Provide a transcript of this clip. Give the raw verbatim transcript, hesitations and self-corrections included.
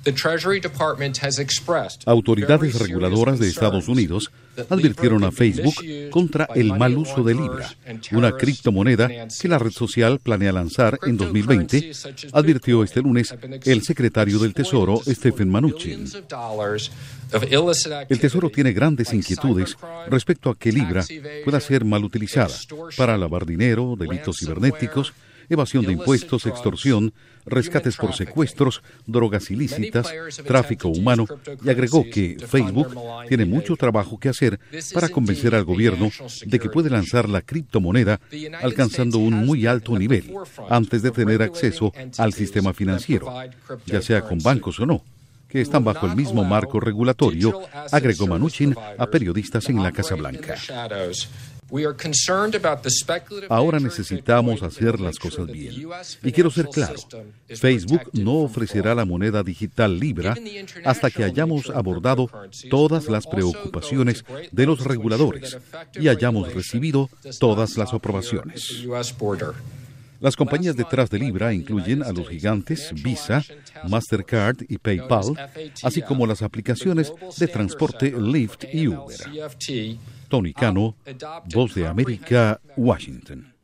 Autoridades reguladoras de Estados Unidos advirtieron a Facebook contra el mal uso de Libra, una criptomoneda que la red social planea lanzar en dos mil veinte, advirtió este lunes el secretario del Tesoro, Stephen Mnuchin. El Tesoro tiene grandes inquietudes respecto a que Libra pueda ser mal utilizada para lavar dinero, delitos cibernéticos, evasión de impuestos, extorsión, rescates por secuestros, drogas ilícitas, tráfico humano, y agregó que Facebook tiene mucho trabajo que hacer para convencer al gobierno de que puede lanzar la criptomoneda alcanzando un muy alto nivel antes de tener acceso al sistema financiero, ya sea con bancos o no, que están bajo el mismo marco regulatorio, agregó Mnuchin a periodistas en la Casa Blanca. Ahora necesitamos hacer las cosas bien. Y quiero ser claro, Facebook no ofrecerá la moneda digital Libra hasta que hayamos abordado todas las preocupaciones de los reguladores y hayamos recibido todas las aprobaciones. Las compañías detrás de Libra incluyen a los gigantes Visa, Mastercard y PayPal, así como las aplicaciones de transporte Lyft y Uber. Tony Cano, Voz de América, Washington.